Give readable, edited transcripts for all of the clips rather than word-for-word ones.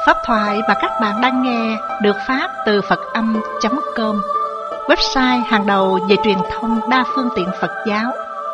Pháp thoại mà các bạn đang nghe được phát từ Phật-âm.com, website hàng đầu về truyền thông đa phương tiện Phật giáo.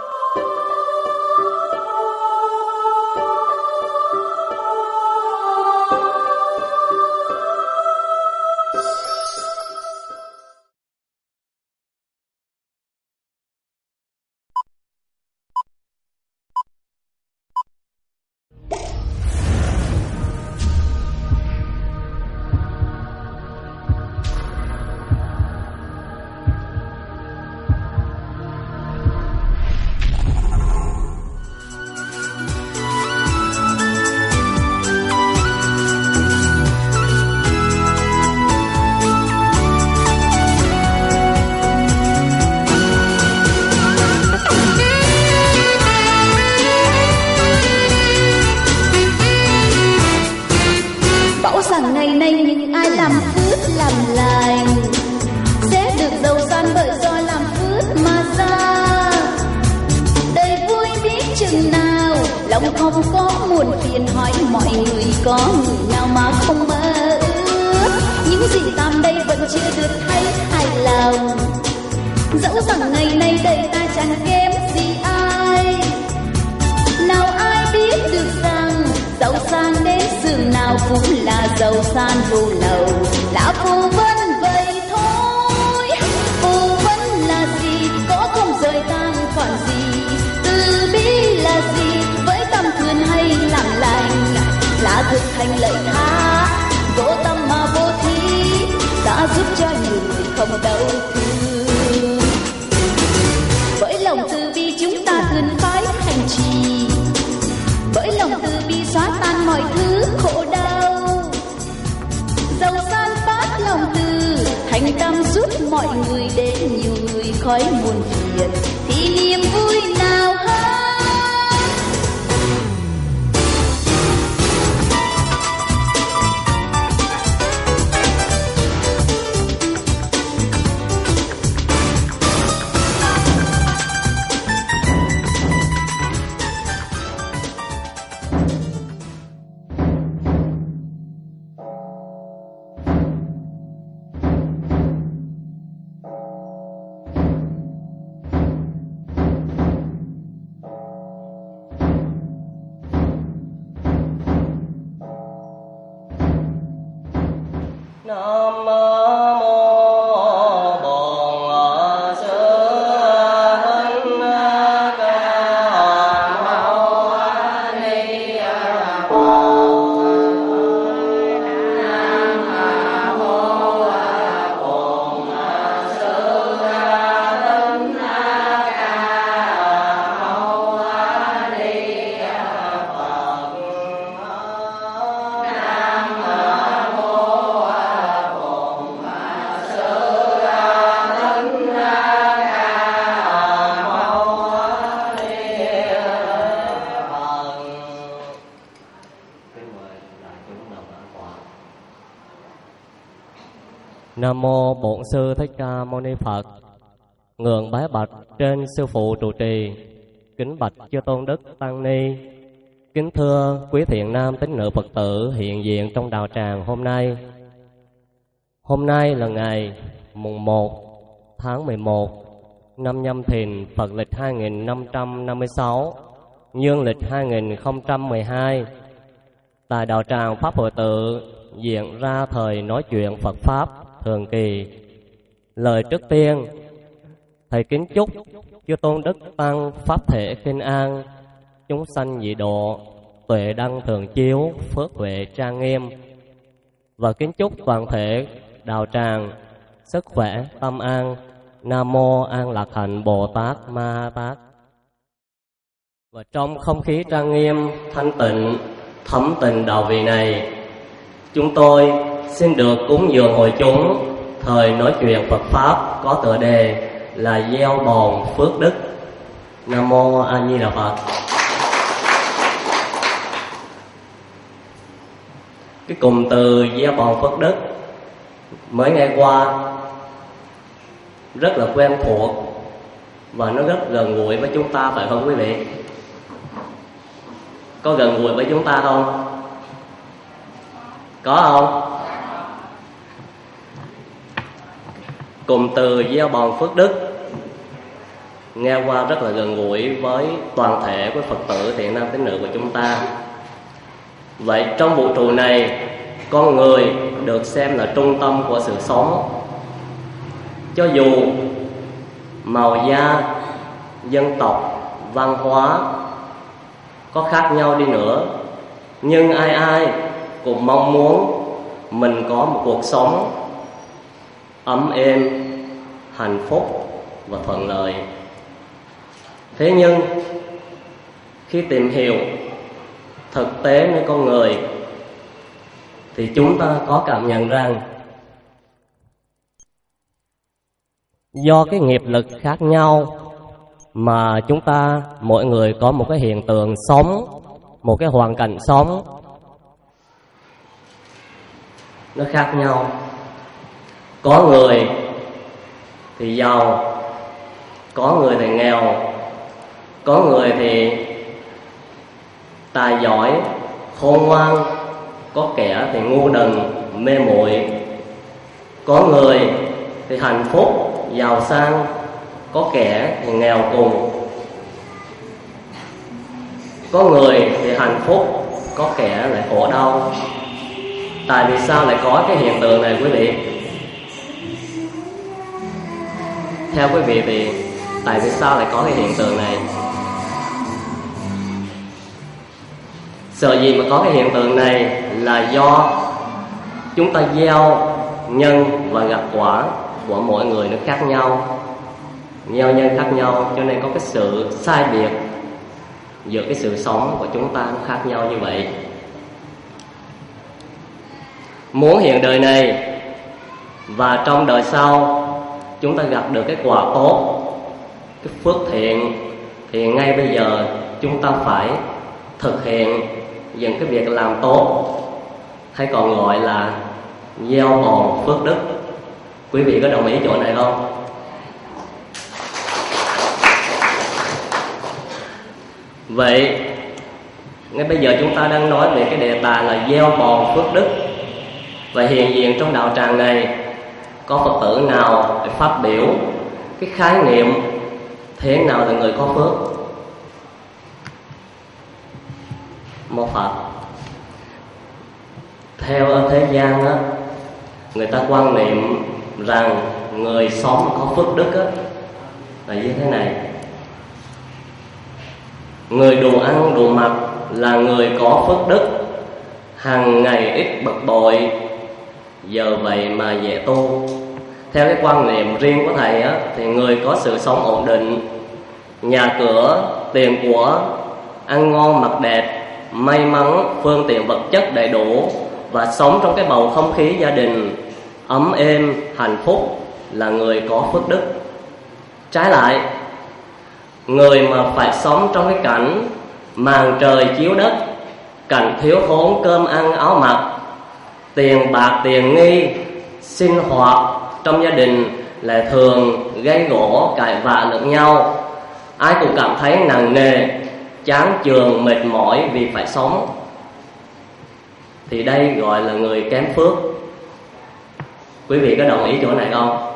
Nam mô Bổn Sư Thích Ca Mâu Ni Phật. Ngưỡng bái bạch trên sư phụ trụ trì, kính bạch chư tôn đức tăng ni, kính thưa quý thiện nam tín nữ Phật tử hiện diện trong đạo tràng hôm nay. Hôm nay là ngày mùng 1 tháng 11 năm Nhâm Thìn Phật lịch 2556, dương lịch 2012. Tại đạo tràng Pháp Hội Tự diễn ra thời nói chuyện Phật Pháp thường kỳ. Lời trước tiên, thầy kính chúc chư tôn đức tăng pháp thể kinh an, chúng sanh dị độ, tuệ đăng thường chiếu, phước huệ trang nghiêm. Và kính chúc toàn thể đạo tràng sức khỏe tâm an. Nam mô An Lạc Hạnh Bồ Tát Ma Ha Tát. Và trong không khí trang nghiêm, thanh tịnh, thấm tình đạo vị này, chúng tôi xin được cúng dường hội chúng thời nói chuyện Phật Pháp có tựa đề là gieo bòn phước đức. Nam mô A Di Đà Phật. Cái cụm từ gieo bòn phước đức mới nghe qua rất là quen thuộc và nó rất gần gũi với chúng ta, phải không quý vị? Có gần gũi với chúng ta không? Có không? Cụm từ gieo bòn phước đức nghe qua rất là gần gũi với toàn thể của Phật tử thiện nam tín nữ của chúng ta. Vậy trong vũ trụ này, con người được xem là trung tâm của sự sống. Cho dù màu da, dân tộc, văn hóa có khác nhau đi nữa, nhưng ai ai cũng mong muốn mình có một cuộc sống ấm êm, hạnh phúc và thuận lợi. Thế nhưng khi tìm hiểu thực tế với con người thì chúng ta có cảm nhận rằng do cái nghiệp lực khác nhau mà chúng ta mỗi người có một cái hiện tượng sống, một cái hoàn cảnh sống nó khác nhau. Có người thì giàu, có người thì nghèo, có người thì tài giỏi, khôn ngoan, có kẻ thì ngu đần, mê muội. Có người thì hạnh phúc, giàu sang, có kẻ thì nghèo cùng. Có người thì hạnh phúc, có kẻ lại khổ đau. Tại vì sao lại có cái hiện tượng này quý vị? Theo quý vị thì tại vì sao lại có cái hiện tượng này? Sợ gì mà có cái hiện tượng này là do chúng ta gieo nhân và gặt quả của mỗi người nó khác nhau, gieo nhân khác nhau, cho nên có cái sự sai biệt giữa cái sự sống của chúng ta nó khác nhau như vậy. Muốn hiện đời này và trong đời sau chúng ta gặp được cái quả tốt, cái phước thiện, thì ngay bây giờ chúng ta phải thực hiện những cái việc làm tốt, hay còn gọi là gieo bòn phước đức. Quý vị có đồng ý chỗ này không? Vậy ngay bây giờ chúng ta đang nói về cái đề tài là gieo bòn phước đức. Và hiện diện trong đạo tràng này có Phật tử nào để phát biểu cái khái niệm thế nào là người có phước? Một Phật. Theo ở thế gian á, người ta quan niệm rằng người sống có phước đức á là như thế này: người đủ ăn đủ mặc là người có phước đức, hàng ngày ít bực bội, giờ vậy mà dễ tu. Theo cái quan niệm riêng của thầy á, thì người có sự sống ổn định, nhà cửa, tiền của, ăn ngon mặc đẹp, may mắn, phương tiện vật chất đầy đủ và sống trong cái bầu không khí gia đình ấm êm, hạnh phúc là người có phước đức. Trái lại, người mà phải sống trong cái cảnh màn trời chiếu đất, cảnh thiếu thốn cơm ăn áo mặc, tiền bạc tiền nghi, sinh hoạt trong gia đình là thường gây gổ cãi vã lẫn nhau, ai cũng cảm thấy nặng nề, chán chường, mệt mỏi vì phải sống, thì đây gọi là người kém phước. Quý vị có đồng ý chỗ này không?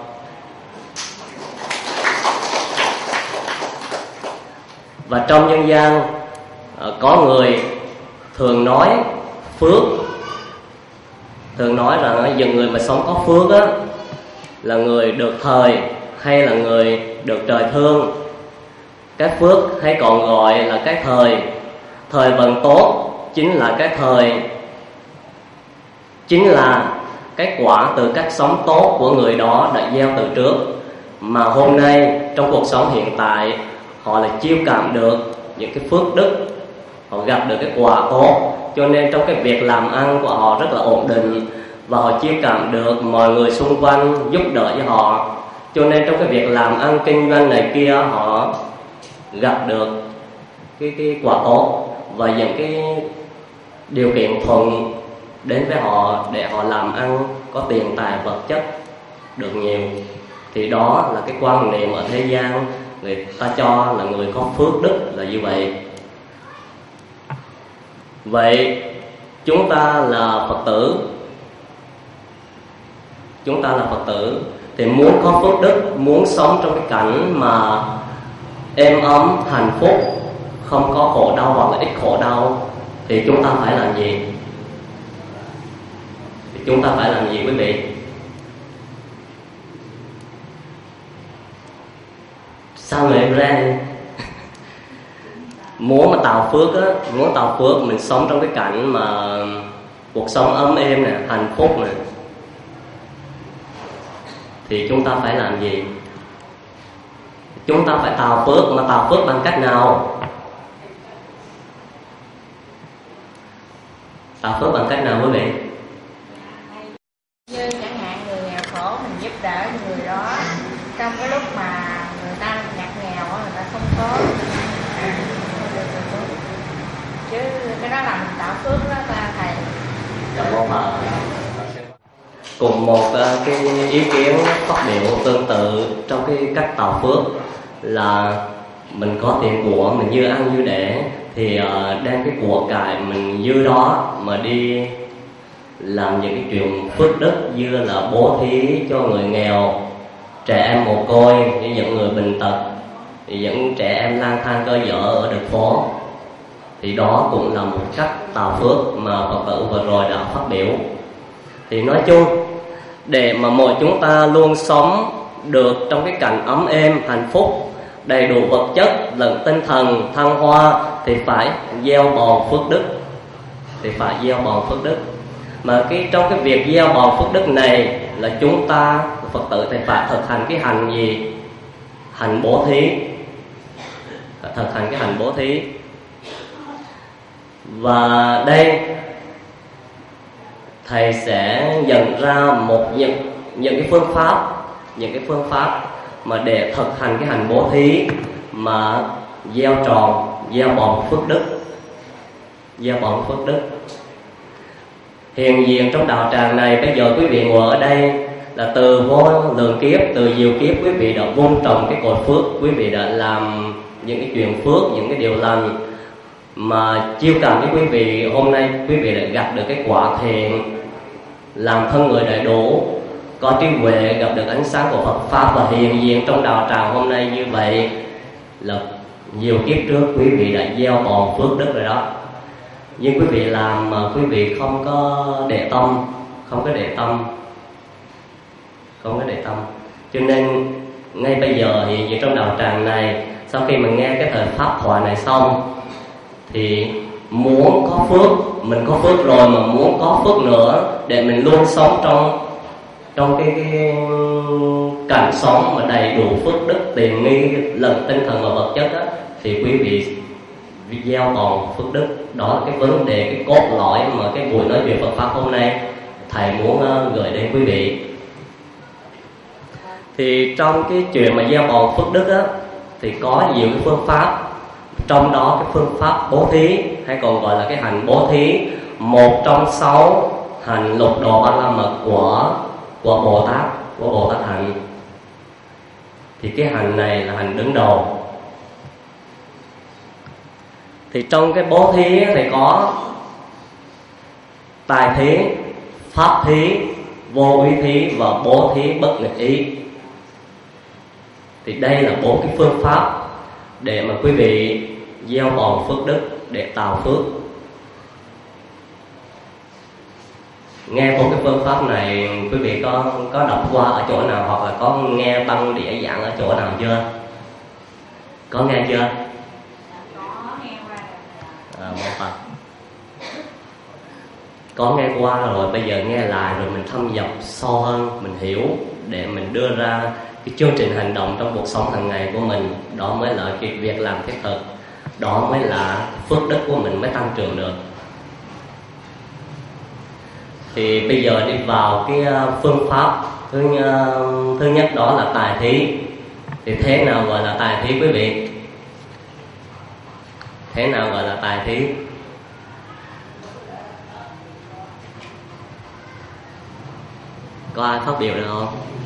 Và trong dân gian có người thường nói phước, thường nói rằng những người mà sống có phước á là người được thời hay là người được trời thương. Cái phước hay còn gọi là cái thời. Thời vận tốt chính là cái thời, chính là cái quả từ cách sống tốt của người đó đã gieo từ trước, mà hôm nay trong cuộc sống hiện tại họ là chiêu cảm được những cái phước đức, họ gặp được cái quả tốt, cho nên trong cái việc làm ăn của họ rất là ổn định, và họ chiêu cảm được mọi người xung quanh giúp đỡ cho họ, cho nên trong cái việc làm ăn kinh doanh này kia họ gặp được cái quả tốt và những cái điều kiện thuận đến với họ để họ làm ăn có tiền tài vật chất được nhiều. Thì đó là cái quan niệm ở thế gian, người ta cho là người có phước đức là như vậy. Vậy chúng ta là Phật tử chúng ta là Phật tử, thì muốn có phước đức, muốn sống trong cái cảnh mà êm ấm, hạnh phúc, không có khổ đau hoặc là ít khổ đau, thì chúng ta phải làm gì? Thì chúng ta phải làm gì quý vị? Sao người em ra muốn mà tạo phước á, muốn tạo phước mình sống trong cái cảnh mà cuộc sống ấm êm nè, hạnh phúc nè, thì chúng ta phải làm gì? Chúng ta phải tạo phước, mà tạo phước bằng cách nào? Tạo phước bằng cách nào quý vị? Như chẳng hạn người nghèo khổ mình giúp đỡ người đó trong cái lúc mà người ta ngặt nghèo, người ta không có chứ cái đó là mình tạo phước đó ta thầy. Cùng một cái ý kiến phát biểu tương tự trong cái cách tạo phước là mình có tiền của, mình dư ăn dư để, thì đem cái của cải mình dư đó mà đi làm những cái chuyện phước đức, như là bố thí cho người nghèo, trẻ em mồ côi, với những người bệnh tật, thì những trẻ em lang thang cơ nhở ở đường phố, thì đó cũng là một cách tạo phước mà Phật tử vừa rồi đã phát biểu. Thì nói chung, để mà mỗi chúng ta luôn sống được trong cái cảnh ấm êm, hạnh phúc, đầy đủ vật chất lẫn tinh thần thăng hoa, thì phải gieo bòn phước đức. Thì phải gieo bòn phước đức. Mà trong cái việc gieo bòn phước đức này là chúng ta Phật tử thì phải thực hành cái hành gì? Hành bố thí. Thực hành cái hành bố thí. Và đây thầy sẽ nhận ra những cái phương pháp mà để thực hành cái hành bố thí mà gieo bòn phước đức. Gieo bòn phước đức. Hiện diện trong đạo tràng này, bây giờ quý vị ngồi ở đây là từ vô lượng kiếp, từ nhiều kiếp quý vị đã vun trồng cái cội phước, quý vị đã làm những cái chuyện phước, những cái điều lành, mà chiêu cảm với quý vị hôm nay quý vị đã gặp được cái quả thiện, làm thân người đầy đủ, có trí huệ, gặp được ánh sáng của Phật pháp và hiện diện trong đạo tràng hôm nay như vậy là nhiều kiếp trước quý vị đã gieo bòn phước đức rồi đó. Nhưng quý vị làm mà quý vị không có để tâm, cho nên ngay bây giờ hiện diện trong đạo tràng này, sau khi mình nghe cái thời pháp thoại này xong, thì muốn có phước, mình có phước rồi mà muốn có phước nữa để mình luôn sống trong cái cảnh sống mà đầy đủ phước đức, tiền nghi lẫn tinh thần và vật chất đó, thì quý vị gieo bòn phước đức. Đó là cái vấn đề, cái cốt lõi mà cái buổi nói chuyện Phật pháp hôm nay thầy muốn gửi đến quý vị. Thì trong cái chuyện mà gieo bòn phước đức á, thì có nhiều cái phương pháp, trong đó cái phương pháp bố thí, hay còn gọi là cái hành bố thí, một trong 6 hành lục độ ba la mật của Bồ Tát hạnh. Thì cái hành này là hành đứng đầu. Thì trong cái bố thí thì có tài thí, pháp thí, vô úy thí và bố thí bất nghịch ý. Thì đây là 4 cái phương pháp để mà quý vị gieo bòn phước đức, để tạo phước. Nghe 4 cái phương pháp này quý vị có đọc qua ở chỗ nào, hoặc là có nghe băng đĩa giảng ở chỗ nào chưa? Có nghe chưa? Mô Phật. Có nghe qua rồi, bây giờ nghe lại rồi mình thâm nhập sâu hơn, mình hiểu để mình đưa ra cái chương trình hành động trong cuộc sống hàng ngày của mình. Đó mới là cái việc làm thiết thực, đó mới là phước đức của mình mới tăng trưởng được. Thì bây giờ đi vào cái phương pháp thứ nhất, đó là tài thí. Thì thế nào gọi là tài thí quý vị? Thế nào gọi là tài thí? Có ai phát biểu được không?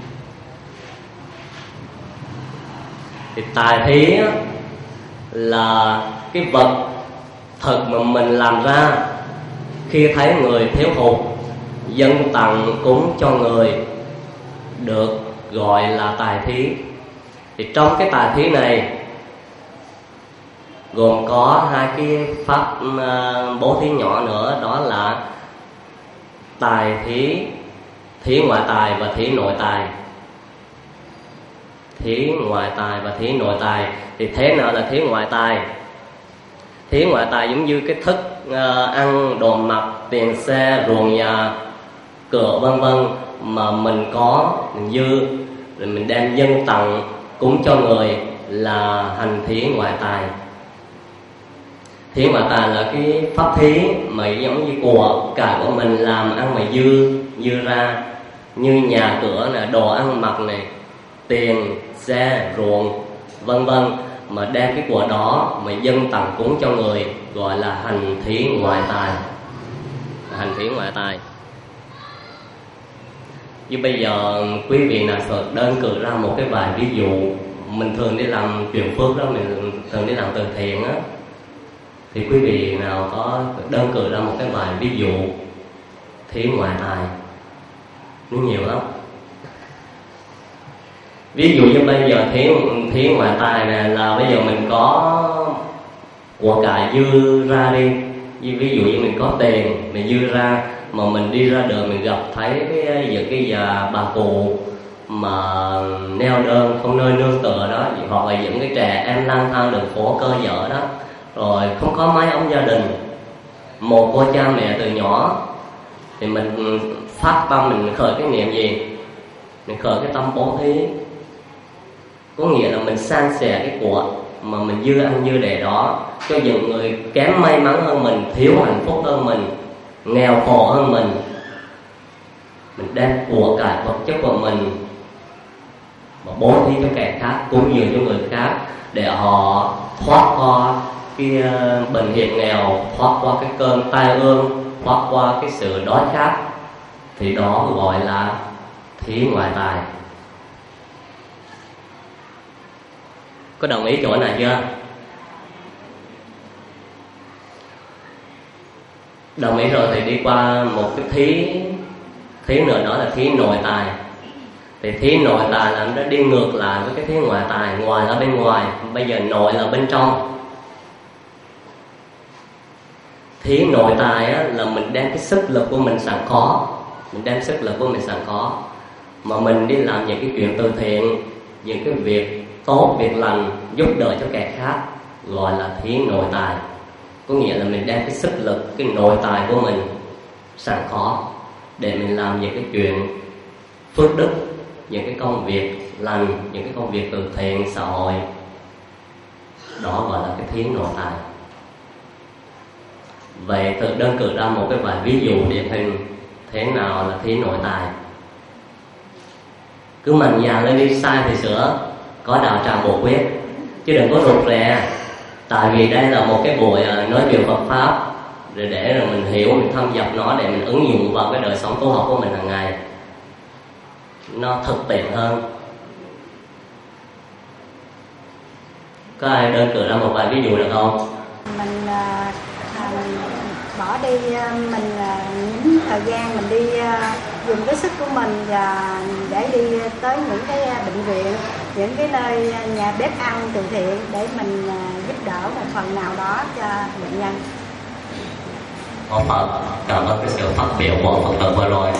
Thì tài thí là cái vật thực mà mình làm ra khi thấy người thiếu hụt, dâng tặng cúng cho người, được gọi là tài thí. Thì trong cái tài thí này gồm có hai cái pháp bố thí nhỏ nữa, đó là tài thí, thí ngoại tài và thí nội tài. Thí ngoại tài và thí nội tài. Thì thế nào là thí ngoại tài? Thí ngoại tài giống như cái thức ăn, đồ mặc, tiền xe, ruộng nhà, cửa vân vân mà mình có, mình dư, rồi mình đem dâng tặng cúng cho người là hành thí ngoại tài. Thí ngoại tài là cái pháp thí mà giống như của cải của mình làm ăn mà dư ra, như nhà cửa này, đồ ăn mặc này, tiền xe ruộng vân vân, mà đem cái của đó mà dâng tặng cúng cho người gọi là hành thí ngoại tài. Hành thí ngoại tài. Như bây giờ quý vị nào đơn cử ra một cái vài ví dụ. Mình thường đi làm chuyện phước đó, mình thường đi làm từ thiện á, thì quý vị nào có đơn cử ra một cái vài ví dụ thí ngoại tài? Nó nhiều lắm. Ví dụ như bây giờ thí ngoại tài này là bây giờ mình có của cải dư ra đi. Ví dụ như mình có tiền, mình dư ra, mà mình đi ra đường mình gặp thấy những cái già bà cụ mà neo đơn không nơi nương tựa đó, hoặc là những cái trẻ em lang thang đường phố cơ nhở đó, rồi không có mái ấm gia đình, một cô cha mẹ từ nhỏ, thì mình phát tâm, mình khởi cái niệm gì? Mình khởi cái tâm bố thí. Có nghĩa là mình san sẻ cái của mà mình dư ăn dư để đó cho những người kém may mắn hơn mình, thiếu hạnh phúc hơn mình, nghèo khổ hơn mình. Mình đem của cải vật chất của mình mà bố thí cho kẻ khác, cúng dường cho người khác, để họ thoát qua cái bệnh hiểm nghèo, thoát qua cái cơn tai ương, thoát qua cái sự đói khát. Thì đó gọi là thí ngoại tài. Có đồng ý chỗ này chưa? Đồng ý rồi thì đi qua một cái thí nữa, đó là thí nội tài. Thì thí nội tài là nó đi ngược lại với cái thí ngoại tài. Ngoài là bên ngoài, bây giờ nội là bên trong. Thí nội tài á, là mình đem cái sức lực của mình sẵn có, mình đem sức lực của mình sẵn có mà mình đi làm những cái chuyện từ thiện, những cái việc tốt, việc lành, giúp đỡ cho kẻ khác, gọi là thí nội tài. Có nghĩa là mình đem cái sức lực, cái nội tài của mình sẵn có để mình làm những cái chuyện phước đức, những cái công việc lành, những cái công việc từ thiện xã hội. Đó gọi là cái thí nội tài. Vậy tự đơn cử ra một cái vài ví dụ điển hình thế nào là thí nội tài. Cứ mạnh dạn lên đi, sai thì sửa, có đạo tràng bộ quyết, chứ đừng có rụt rè. Tại vì đây là một cái buổi nói chuyện Phật pháp, rồi để rồi mình hiểu, mình thâm nhập nó để mình ứng dụng vào cái đời sống tu học của mình hàng ngày, nó thực tiễn hơn. Có ai đơn cử ra một vài ví dụ được không? Mình bỏ đi, mình những thời gian mình đi dùng cái sức của mình và để đi tới những cái bệnh viện, những cái nơi nhà bếp ăn từ thiện để mình giúp đỡ một phần nào đó cho bệnh nhân. Con Phật cảm ơn cái sự phát biểu của Phật tử vừa rồi.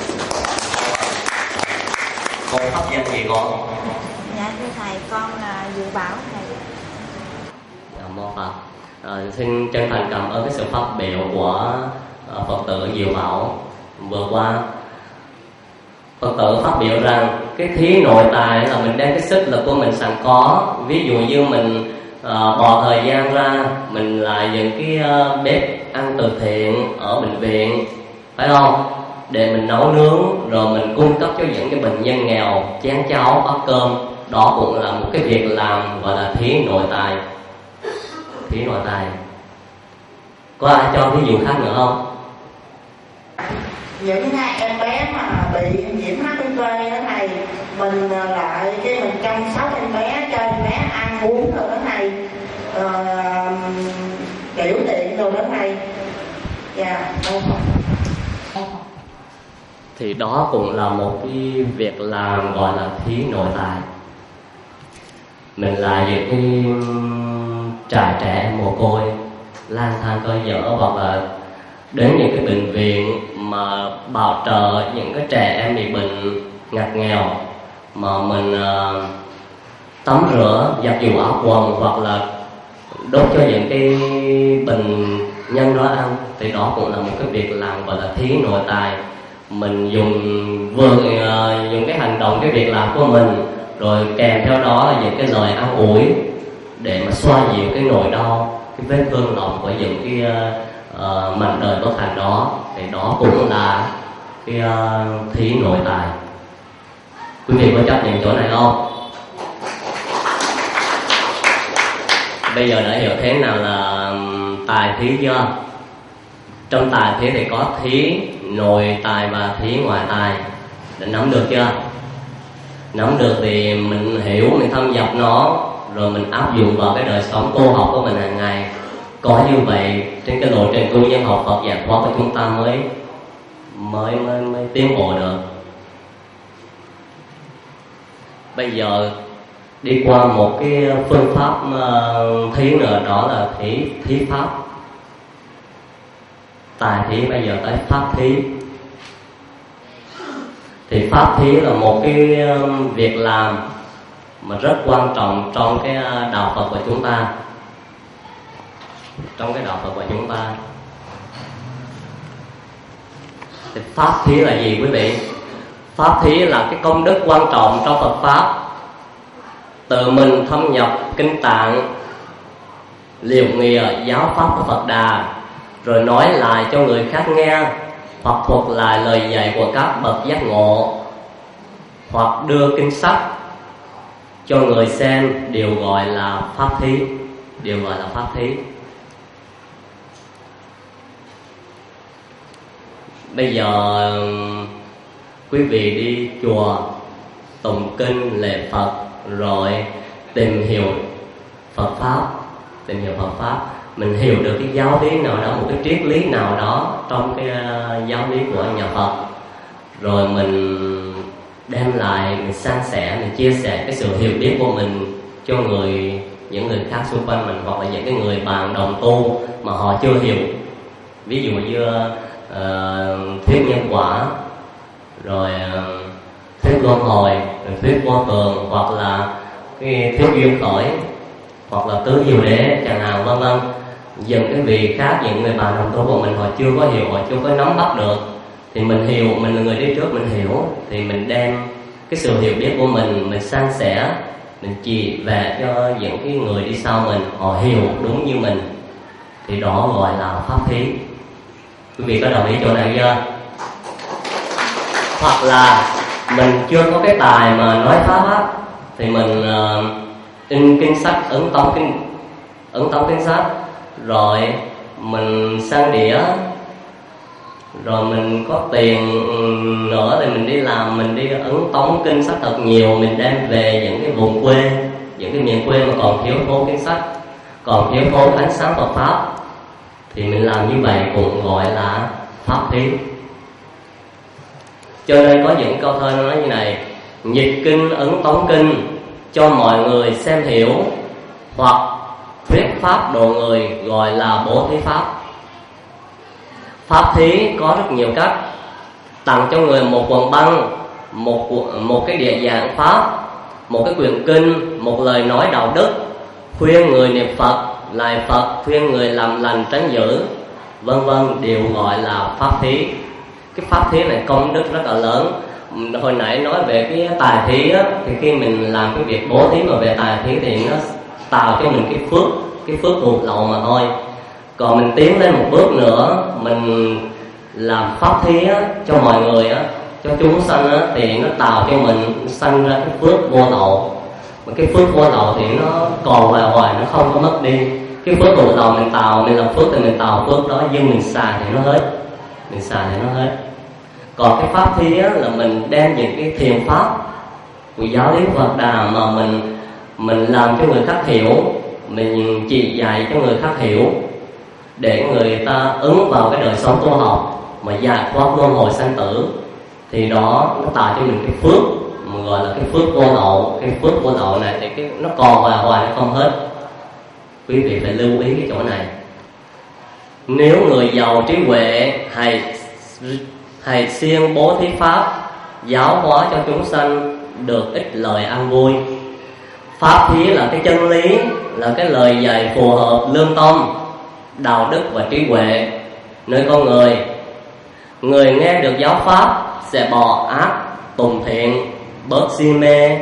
Con pháp danh gì con? Dạ thưa thầy, con là Diệu Bảo thầy. Dạ mô Phật. Xin chân thành cảm ơn cái sự phát biểu của Phật tử Diệu Bảo vừa qua. Phật tử phát biểu rằng cái thí nội tài là mình đem cái sức lực của mình sẵn có. Ví dụ như mình bỏ thời gian ra, mình là những cái bếp ăn từ thiện ở bệnh viện, phải không? Để mình nấu nướng, rồi mình cung cấp cho những cái bệnh nhân nghèo chén cháo bát cơm. Đó cũng là một cái việc làm gọi là thí nội tài. Thí nội tài. Có ai cho ví dụ khác nữa không? Những hai em bé mà bị nhiễm HIV đó thầy, mình lại cái mình chăm sóc em bé, cho em bé ăn uống rồi đó thầy, tiểu tiện rồi đó thầy. Dạ. thì đó cũng là một cái việc làm gọi là thí nội tại. Mình là những cái trại trẻ em mồ côi lang thang cơ nhở, hoặc là đến những cái bệnh viện mà bảo trợ những cái trẻ em bị bệnh ngặt nghèo, mà mình tắm rửa, giặt giũ áo quần, hoặc là đốt cho những cái bệnh nhân đó ăn, thì đó cũng là một cái việc làm gọi là thí nội tại. Mình dùng cái hành động, cái việc làm của mình, rồi kèm theo đó là những cái lời an ủi để mà xoa dịu cái nỗi đau, cái vết thương lòng của những cái mảnh đời bất hạnh đó, thì đó cũng là cái thí nội tại. Quý vị có chấp nhận chỗ này không? Bây giờ đã hiểu thế nào là tài thí chưa? Trong tài thí thì có thí nội tài và thí ngoại tài. Đã nắm được chưa? Nắm được thì mình hiểu, mình thâm nhập nó, rồi mình áp dụng vào cái đời sống tu học của mình hàng ngày. Có như vậy trên cái lộ trình tu nhân học Phật giải thoát của chúng ta mới tiến bộ được. Bây giờ đi qua một cái phương pháp thí nữa, đó là thí pháp. Tài thí bây giờ tới pháp thí. Thì pháp thí là một cái việc làm mà rất quan trọng trong cái đạo Phật của chúng ta. Trong cái đạo Phật của chúng ta thì pháp thí là gì quý vị? Pháp thí là cái công đức quan trọng trong Phật pháp. Tự mình thâm nhập kinh tạng, liều nghìa giáo pháp của Phật Đà, rồi nói lại cho người khác nghe, hoặc thuật lại lời dạy của các bậc giác ngộ, hoặc đưa kinh sách cho người xem, đều gọi là pháp thí. Đều gọi là pháp thí. Bây giờ quý vị đi chùa tụng kinh lễ Phật, rồi tìm hiểu Phật pháp, tìm hiểu Phật pháp, mình hiểu được cái giáo lý nào đó, một cái triết lý nào đó trong cái giáo lý của nhà Phật, rồi mình đem lại, mình san sẻ, mình chia sẻ cái sự hiểu biết của mình cho những người khác xung quanh mình, hoặc là những cái người bạn đồng tu mà họ chưa hiểu. Ví dụ như thuyết nhân quả, rồi thuyết luân hồi, rồi thuyết vô thường, hoặc là cái thuyết duyên khởi, hoặc là tứ diệu đế chẳng hạn, vân vân. Những cái vị khác, những người bạn đồng tu của mình họ chưa có hiểu, họ chưa có nắm bắt được, thì mình hiểu, mình là người đi trước, mình hiểu, thì mình đem cái sự hiểu biết của mình san sẻ, mình chỉ về cho những cái người đi sau mình, họ hiểu đúng như mình, thì đó gọi là pháp thí. Quý vị có đồng ý chỗ này chưa? Hoặc là mình chưa có cái tài mà nói pháp á, thì mình in kinh sách, ấn tống kinh sách, rồi mình sang đĩa, rồi mình có tiền nữa thì mình đi làm, mình đi ấn tống kinh sách thật nhiều, mình đem về những cái vùng quê, những cái miền quê mà còn thiếu thốn kinh sách, còn thiếu thốn ánh sáng Phật pháp, thì mình làm như vậy cũng gọi là pháp thí. Cho nên có những câu thơ nói như này: dịch kinh ấn tống kinh cho mọi người xem hiểu, hoặc thuyết pháp độ người gọi là bố thí pháp. Pháp thí có rất nhiều cách: tặng cho người một quần băng, một cái địa dạng pháp, một cái quyển kinh, một lời nói đạo đức, khuyên người niệm Phật, lại Phật, khuyên người làm lành tránh dữ, vân vân, đều gọi là pháp thí. Cái pháp thí này công đức rất là lớn. Hồi nãy nói về cái tài thí á, thì khi mình làm cái việc bố thí mà về tài thí thì nó tạo cho mình cái phước hụt lậu mà thôi. Còn mình tiến lên một bước nữa, mình làm pháp thí á, cho mọi người á, cho chúng sanh á, thì nó tạo cho mình sanh ra cái phước vô lậu. Mà cái phước vô lậu thì nó còn hoài, nó không có mất đi. Cái phước hụt lậu mình tạo, mình làm phước thì mình tạo phước đó, nhưng mình xài thì nó hết, mình xài thì nó hết. Còn cái pháp thí á, là mình đem những cái thiền pháp của giáo lý Phật Đà mà mình làm cho người khác hiểu, mình chỉ dạy cho người khác hiểu, để người ta ứng vào cái đời sống tu học mà giải thoát luân hồi sanh tử. thì đó nó tạo cho mình cái phước mà gọi là cái phước vô lậu. Cái phước vô lậu này thì nó còn hoài nó không hết. Quý vị phải lưu ý cái chỗ này. Nếu người giàu trí huệ hay siêng bố thí pháp, giáo hóa cho chúng sanh được ích lợi an vui. Pháp thí là cái chân lý, là cái lời dạy phù hợp lương tâm, đạo đức và trí huệ nơi con người. Người nghe được giáo pháp sẽ bỏ ác, tùng thiện, bớt si mê,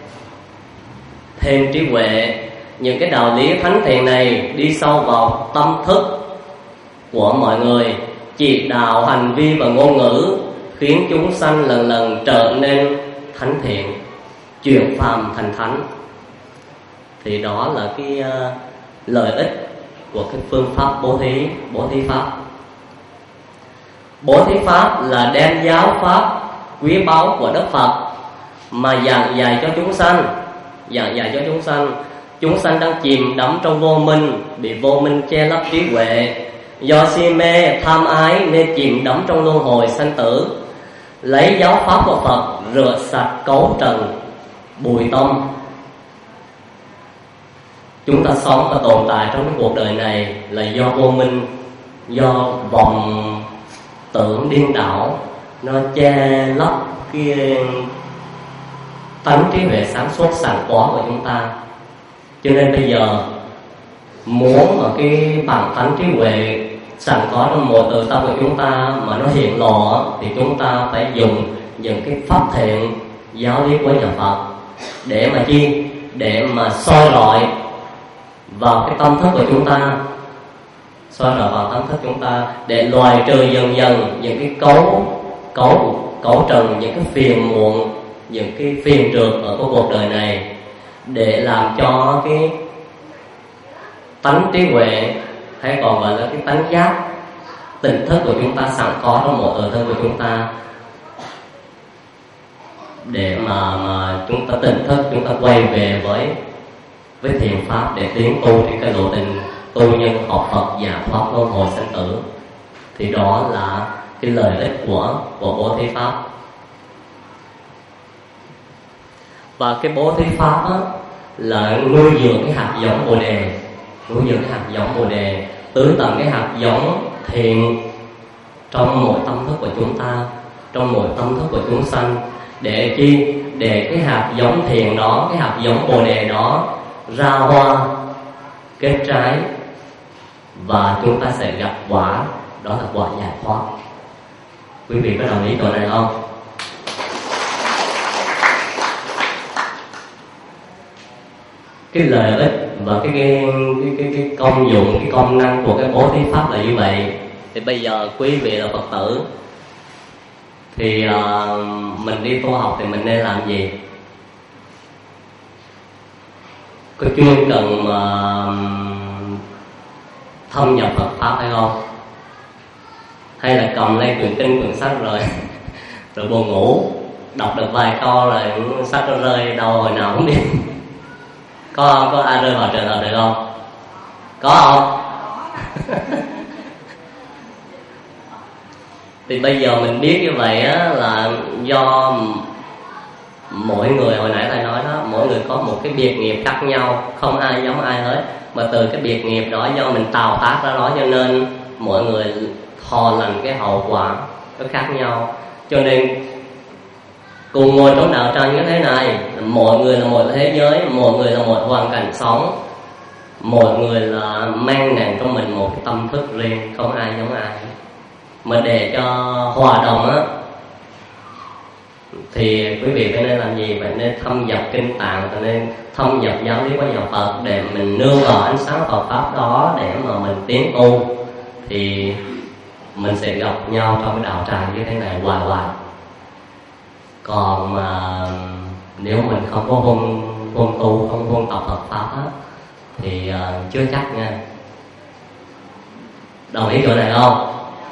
thêm trí huệ. Những cái đạo lý thánh thiện này đi sâu vào tâm thức của mọi người, chỉ đạo hành vi và ngôn ngữ, khiến chúng sanh lần lần trở nên thánh thiện, chuyển phàm thành thánh. Thì đó là cái lợi ích của cái phương pháp bố thí pháp. Bố thí pháp là đem giáo pháp quý báu của Đức Phật mà giảng dạy cho chúng sanh. Chúng sanh đang chìm đắm trong vô minh, bị vô minh che lấp trí huệ, do si mê tham ái nên chìm đắm trong luân hồi sanh tử. Lấy giáo pháp của Phật rửa sạch cấu trần bụi tâm. Chúng ta sống và tồn tại trong cái cuộc đời này là do vô minh, do vọng tưởng điên đảo, nó che lấp cái tánh trí huệ sáng suốt sẵn có của chúng ta. Cho nên bây giờ muốn mà cái bản tánh trí huệ sẵn có trong mỗi tự tâm của chúng ta mà nó hiện lộ, thì chúng ta phải dùng những cái pháp thiện giáo lý của nhà Phật để mà chi? Để mà soi rọi vào cái tâm thức của chúng ta, soi rọi vào tâm thức chúng ta, để loại trừ dần dần những cái cấu trần, những cái phiền muộn, những cái phiền trượt ở cái cuộc đời này, để làm cho cái tánh trí huệ, hay còn gọi là cái tánh giác, tỉnh thức của chúng ta sẵn có trong mỗi tự thân của chúng ta, để mà chúng ta tỉnh thức, chúng ta quay về với thiền pháp để tiến tu trên cái lộ trình tu nhân học Phật và thoát luân hồi sanh tử. Thì đó là cái lợi ích của bố thí pháp. Và cái bố thí pháp á, là nuôi dưỡng cái hạt giống Bồ đề, tưới tầm cái hạt giống thiện trong mỗi tâm thức của chúng ta, trong mỗi tâm thức của chúng sanh. Để chi? Để cái hạt giống thiện đó, cái hạt giống Bồ đề đó ra hoa kết trái, và chúng ta sẽ gặp quả, đó là quả giải thoát. Quý vị có đồng ý chỗ này không? Cái lợi ích và cái công dụng, cái công năng của cái bố thí pháp là như vậy. Thì bây giờ quý vị là Phật tử, thì mình đi tu học thì mình nên làm gì? Có chuyên cần thâm nhập Phật pháp hay không? Hay là cầm lên quyển sách rồi buồn ngủ, đọc được vài câu là sách nó rơi đâu hồi nào không biết. Có ai rơi vào trường hợp được không? Có không? Thì bây giờ mình biết như vậy á, là do mỗi người, hồi nãy thầy nói đó, mỗi người có một cái biệt nghiệp khác nhau, không ai giống ai hết. Mà từ cái biệt nghiệp đó do mình tạo tác ra đó, cho nên mỗi người thọ lành cái hậu quả nó khác nhau. Cho nên cùng ngồi trong đạo tràng như thế này, mỗi người là một thế giới, mỗi người là một hoàn cảnh sống, mỗi người là mang nặng trong mình một cái tâm thức riêng, không ai giống ai. Mà để cho hòa đồng á, thì quý vị phải nên làm gì? Phải nên thâm nhập kinh tạng, phải nên thâm nhập giáo lý của nhà Phật, để mình nương vào ánh sáng Phật pháp đó để mà mình tiến tu. Thì mình sẽ gặp nhau trong cái đạo tràng như thế này hoài hoài. Còn mà nếu mình không có hôn tu, không hôn tập Phật pháp á, thì chưa chắc nha. Đồng ý chỗ này không?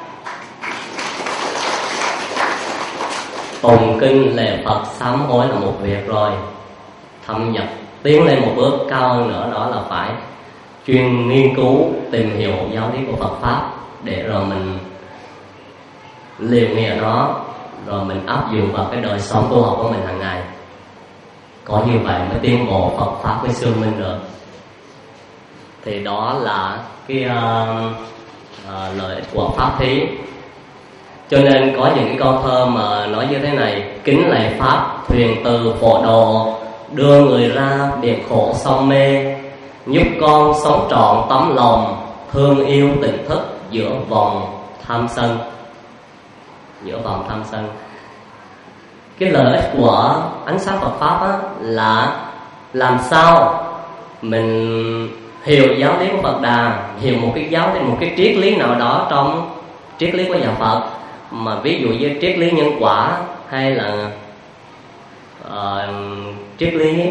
Tùng kinh lễ Phật sám hối là một việc rồi, thâm nhập tiến lên một bước cao hơn nữa, đó là phải chuyên nghiên cứu tìm hiểu giáo lý của Phật pháp, để rồi mình liều nghĩa nó, rồi mình áp dụng vào cái đời sống tu học của mình hàng ngày. Có như vậy mới tiến bộ Phật pháp mới xương minh được. Thì đó là cái lợi ích của pháp thí. Cho nên có những cái câu thơ mà nói như thế này: kính lạy pháp thuyền từ phổ độ, đưa người ra biệt khổ sông mê, giúp con sống trọn tấm lòng, thương yêu tỉnh thức giữa vòng tham sân. Giữa vòng tham sân. Cái lợi ích của ánh sáng Phật pháp á, là làm sao mình hiểu giáo lý của Phật Đà, hiểu một cái giáo lý, một cái triết lý nào đó trong triết lý của nhà Phật, mà ví dụ như triết lý nhân quả, hay là triết lý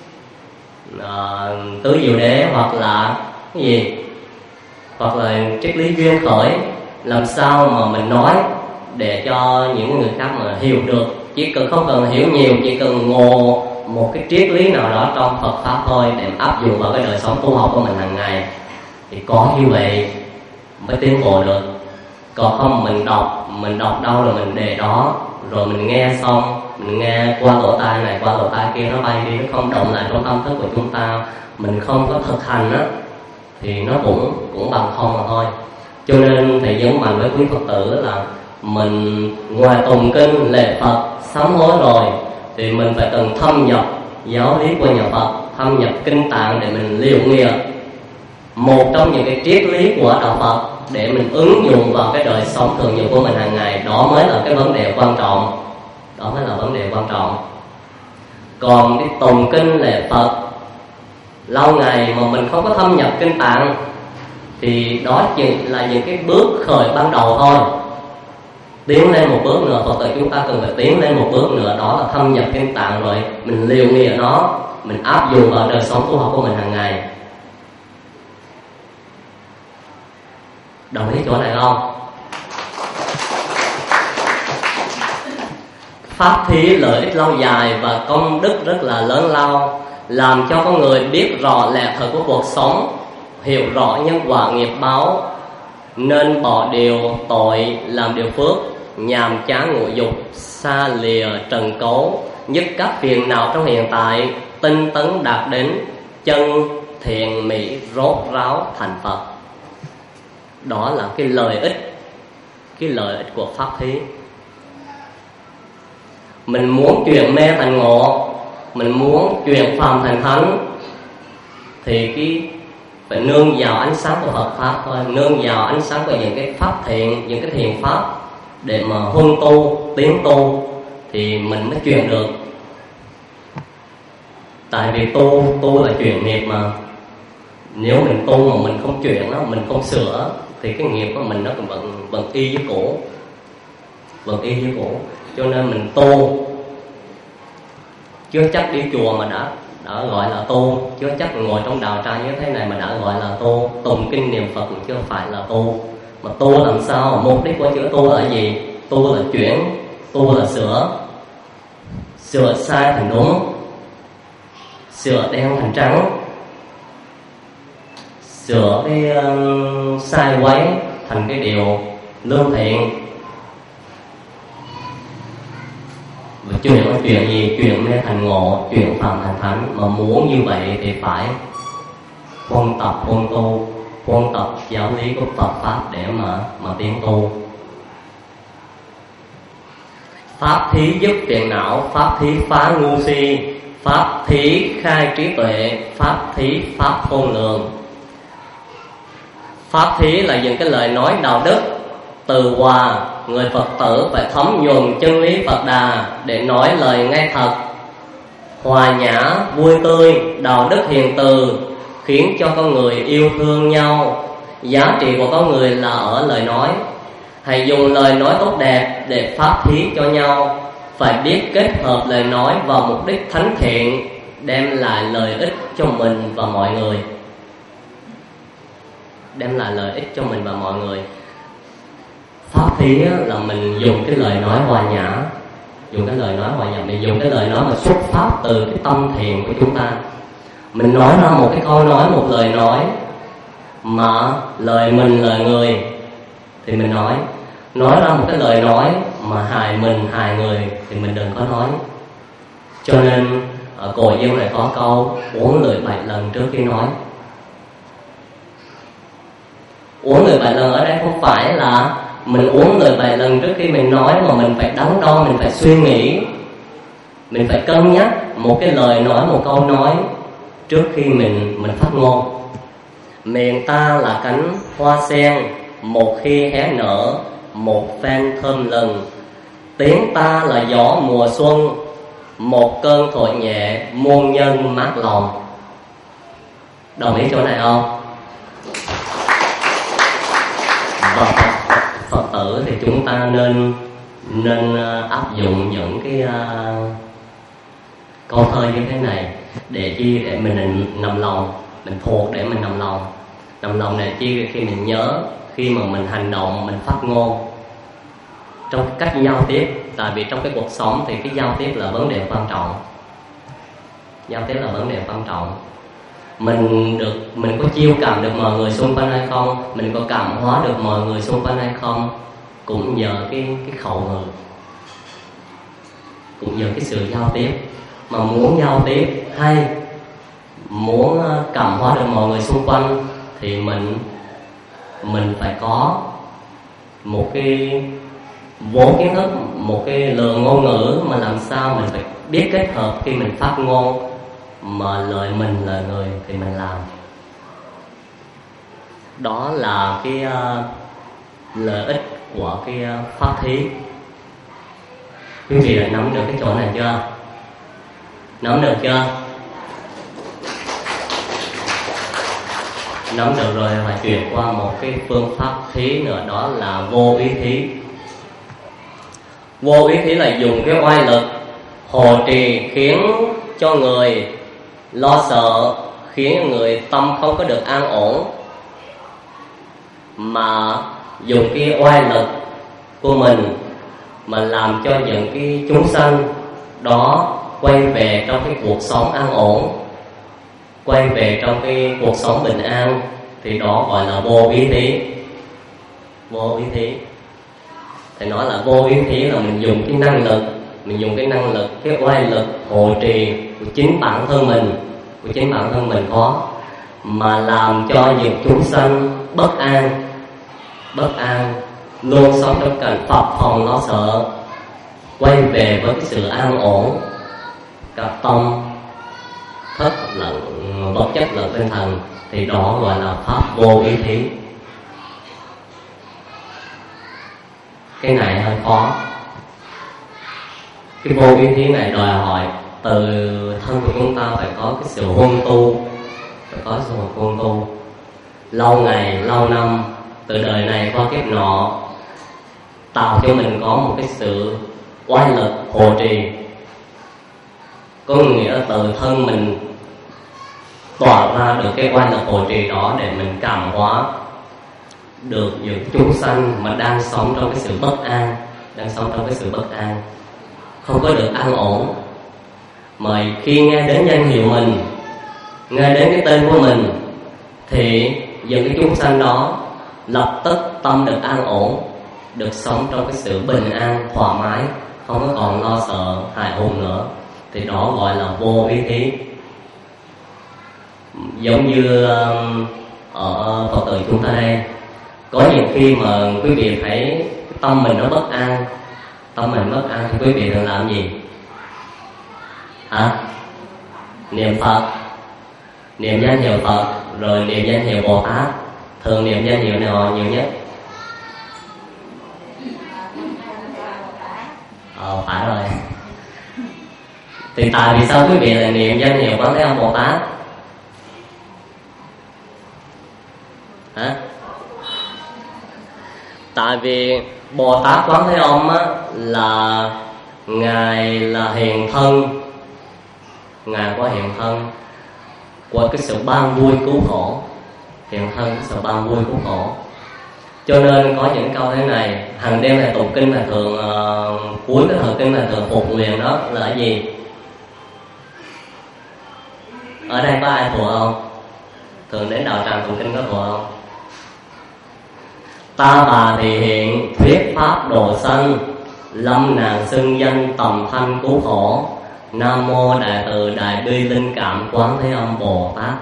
tứ diệu đế, hoặc là cái gì, hoặc là triết lý duyên khởi. Làm sao mà mình nói để cho những người khác mà hiểu được, chỉ cần không cần hiểu nhiều, chỉ cần ngộ một cái triết lý nào đó trong Phật pháp thôi, để áp dụng vào cái đời sống tu học của mình hàng ngày. Thì có như vậy mới tiến bộ được. Còn không mình đọc đâu là mình để đó, rồi mình nghe xong, mình nghe qua lỗ tai này qua lỗ tai kia, nó bay đi, nó không động lại trong tâm thức của chúng ta, mình không có thực hành á, thì nó cũng bằng không mà thôi. Cho nên thầy nhấn mạnh với quý Phật tử là mình ngoài tụng kinh lễ Phật sám hối rồi, thì mình phải cần thâm nhập giáo lý của nhà Phật, thâm nhập kinh tạng để mình liều nghiệp một trong những cái triết lý của đạo Phật, để mình ứng dụng vào cái đời sống thường nhật của mình hàng ngày. Đó mới là cái vấn đề quan trọng. Đó mới là vấn đề quan trọng. Còn cái tụng kinh lễ Phật lâu ngày mà mình không có thâm nhập kinh tạng, thì đó chỉ là những cái bước khởi ban đầu thôi. Tiến lên một bước nữa, Phật tử chúng ta cần phải tiến lên một bước nữa, đó là thâm nhập kinh tạng, rồi mình liều nghĩa nó, mình áp dụng vào đời sống tu học của mình hàng ngày. Đồng ý chỗ này không? Pháp thí lợi ích lâu dài và công đức rất là lớn lao, làm cho con người biết rõ lẽ thật của cuộc sống, hiểu rõ nhân quả nghiệp báo, nên bỏ điều tội làm điều phước, nhàm chán ngũ dục, xa lìa trần cấu, nhất các phiền não trong hiện tại, tinh tấn đạt đến chân thiện mỹ rốt ráo thành Phật. Đó là cái lợi ích của pháp thí. Mình muốn chuyển mê thành ngộ, mình muốn chuyển phàm thành thánh, thì phải nương vào ánh sáng của Phật pháp thôi, nương vào ánh sáng của những cái pháp thiện, những cái thiền pháp, để mà huân tu, tiến tu, thì mình mới chuyển được. Tại vì tu là chuyển nghiệp mà. Nếu mình tu mà mình không chuyển nó, mình không sửa, thì cái nghiệp của mình nó cũng vẫn y với cũ, vẫn y với cũ. Cho nên mình tu, chưa chắc đi chùa mà đã gọi là tu, chưa chắc ngồi trong đạo tràng như thế này mà đã gọi là tu. Tụng kinh niệm Phật cũng chưa phải là tu. Mà tu làm sao? Mục đích của chữ tu là gì? Tu là chuyển, tu là sửa sai thành đúng, sửa đen thành trắng, sửa cái sai quấy thành cái điều lương thiện. Và chuyện gì? Chuyện mê thành ngộ, chuyện phàm thành thánh. Mà muốn như vậy thì phải huân tập, huân tu, huân tập giáo lý của Phật pháp để mà tiến tu. Pháp thí dứt phiền não, pháp thí phá ngu si, pháp thí khai trí tuệ, pháp thí pháp khôn lường. Pháp thí là những cái lời nói đạo đức từ hòa, người Phật tử phải thấm nhuần chân lý Phật Đà để nói lời ngay thật, hòa nhã, vui tươi, đạo đức hiền từ, khiến cho con người yêu thương nhau. Giá trị của con người là ở lời nói. Hãy dùng lời nói tốt đẹp để pháp thí cho nhau. Phải biết kết hợp lời nói vào mục đích thánh thiện, đem lại lợi ích cho mình và mọi người. Đem lại lợi ích cho mình và mọi người. Pháp thí là mình dùng cái lời nói hòa nhã, dùng cái lời nói hòa nhã, mình dùng cái lời nói mà xuất phát từ cái tâm thiện của chúng ta. Mình nói ra một cái câu nói, một lời nói mà lời mình, lời người thì mình nói. nói ra một cái lời nói mà hại mình, hại người thì mình đừng có nói. Cho nên ở Cổ Dương này có câu uống lười 7 lần trước khi nói. Uống lười 7 lần ở đây không phải là mình uống lười 7 lần trước khi mình nói, mà mình phải đắn đo, mình phải suy nghĩ, mình phải cân nhắc một cái lời nói, một câu nói trước khi mình phát ngôn. Miệng ta là cánh hoa sen, một khi hé nở, một phen thơm lừng. Tiếng ta là gió mùa xuân, một cơn thổi nhẹ, muôn nhân mát lòng. Đồng ý chỗ này không? Và Phật tử thì chúng ta nên áp dụng những cái câu thơ như thế này để chi? Để mình nằm lòng, mình thuộc để mình nằm lòng. Nằm lòng để chi? Khi mình nhớ, khi mà mình hành động, mình phát ngôn, trong cách giao tiếp. Tại vì trong cái cuộc sống thì cái giao tiếp là vấn đề quan trọng. Giao tiếp là vấn đề quan trọng. Mình có chiêu cảm được mọi người xung quanh hay không, mình có cảm hóa được mọi người xung quanh hay không, cũng nhờ cái khẩu ngữ, cũng nhờ cái sự giao tiếp. Mà muốn giao tiếp hay, muốn cảm hóa được mọi người xung quanh thì mình phải có một cái vốn kiến thức, một cái lượng ngôn ngữ mà làm sao mình phải biết kết hợp khi mình phát ngôn, mà lời mình, lời người thì mình làm. Đó là cái lợi ích của cái pháp thí. Quý vị đã nắm được cái chỗ này chưa? Nắm được chưa? Nắm được rồi phải chuyển qua một cái phương pháp thí nữa, đó là vô ý thí. Vô ý thí là dùng cái oai lực hộ trì khiến cho người lo sợ, khiến người tâm không có được an ổn, mà dùng cái oai lực của mình mà làm cho những cái chúng sanh đó quay về trong cái cuộc sống an ổn, quay về trong cái cuộc sống bình an, thì đó gọi là vô ý thí. Vô ý thí thì nói là vô ý thí là mình dùng cái năng lực, mình dùng cái năng lực, cái oai lực hộ trì của chính bản thân mình có, mà làm cho những chúng sanh bất an, luôn sống trong cảnh phập phồng lo sợ, quay về với cái sự an ổn cả tâm thất lẫn vật chất lẫn tinh thần, thì đó gọi là pháp vô ý thí. Cái này hơi khó. Cái vô ý thí này đòi hỏi từ thân của chúng ta phải có cái sự huân tu, phải có sự huân tu lâu ngày, lâu năm, từ đời này qua kiếp nọ, tạo cho mình có một cái sự oai lực hộ trì. Có nghĩa là từ thân mình tỏa ra được cái oai lực hộ trì đó để mình cảm hóa được những chúng sanh mà đang sống trong cái sự bất an, không có được an ổn. Mà khi nghe đến danh hiệu mình, nghe đến cái tên của mình, thì những cái chúng sanh đó lập tức tâm được an ổn, được sống trong cái sự bình an, thoải mái, không có còn lo sợ, hại hùng nữa. Thì đó gọi là vô ý thí. Giống như ở Phật tử chúng ta đây, có nhiều khi mà quý vị thấy tâm mình nó bất an, thì quý vị thường làm gì? Niệm Phật, niệm danh hiệu Phật, rồi niệm danh hiệu Bồ Tát. Thường niệm danh hiệu nào nhiều nhất? Phải rồi. Thì tại vì sao quý vị lại niệm danh hiệu Quán Thế Âm Bồ Tát? Tại vì Bồ Tát Quán Thế Âm á, là Ngài là hiện thân, Ngài có hiện thân của cái sự ban vui cứu khổ, hiện thân cái sự ban vui cứu khổ. Cho nên có những câu thế này, hàng đêm này tụng kinh là thường cuối cái thời kinh là thường phục nguyện, đó là cái gì? Ở đây có ai thuộc không? Thường đến đạo tràng tụng kinh có thuộc không? Ta bà thì hiện thuyết pháp độ sanh, lâm nàng xưng danh tầm thanh cứu khổ. Nam mô Đại Từ Đại Bi Linh Cảm Quán Thế Âm Bồ Tát.